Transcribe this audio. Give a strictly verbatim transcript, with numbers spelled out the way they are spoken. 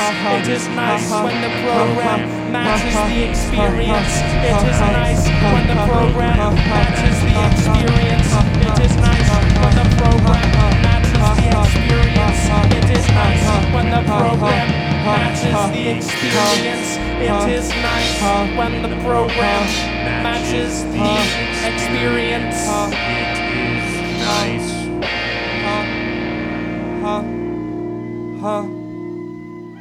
It is nice when the program matches the experience. It is nice when the program matches the experience. It is nice when the program matches the experience. It is nice when the program matches the experience. It is nice when the program matches the experience. It is nice. Huh? Huh?